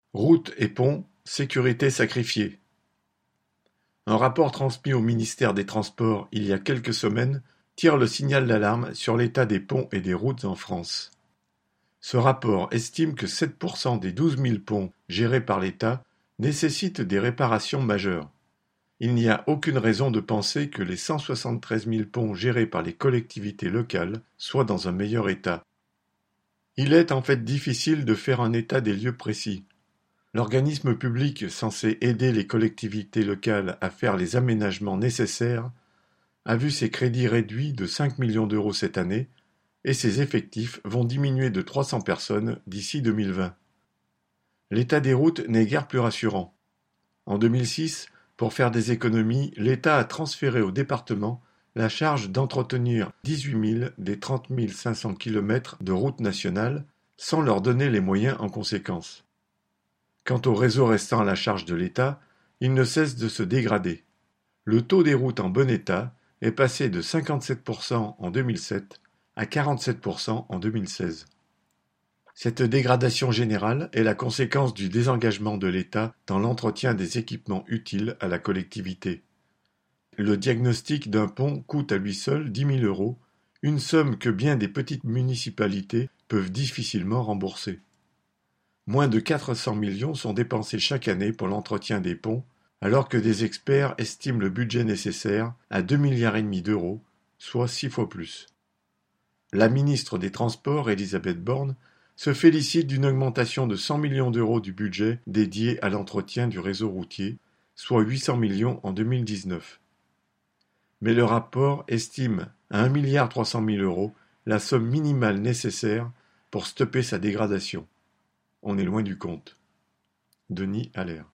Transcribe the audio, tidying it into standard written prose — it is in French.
Routes et ponts, sécurité sacrifiée. Un rapport transmis au ministère des Transports il y a quelques semaines tire le signal d'alarme sur l'état des ponts et des routes en France. Ce rapport estime que 7% des 12 000 ponts gérés par l'État nécessitent des réparations majeures. Il n'y a aucune raison de penser que les 173 000 ponts gérés par les collectivités locales soient dans un meilleur état. Il est en fait difficile de faire un état des lieux précis. L'organisme public censé aider les collectivités locales à faire les aménagements nécessaires a vu ses crédits réduits de 5 millions d'euros cette année et ses effectifs vont diminuer de 300 personnes d'ici 2020. L'état des routes n'est guère plus rassurant. En 2006, pour faire des économies, l'État a transféré aux départements la charge d'entretenir 18 000 des 30 500 km de routes nationales sans leur donner les moyens en conséquence. Quant au réseau restant à la charge de l'État, il ne cesse de se dégrader. Le taux des routes en bon état est passé de 57% en 2007 à 47% en 2016. Cette dégradation générale est la conséquence du désengagement de l'État dans l'entretien des équipements utiles à la collectivité. Le diagnostic d'un pont coûte à lui seul 10 000 euros, une somme que bien des petites municipalités peuvent difficilement rembourser. Moins de 400 millions sont dépensés chaque année pour l'entretien des ponts, alors que des experts estiment le budget nécessaire à 2,5 milliards d'euros, soit 6 fois plus. La ministre des Transports, Elisabeth Borne, se félicite d'une augmentation de 100 millions d'euros du budget dédié à l'entretien du réseau routier, soit 800 millions en 2019. Mais le rapport estime à 1,3 milliard d'euros la somme minimale nécessaire pour stopper sa dégradation. On est loin du compte. Denis Allaire.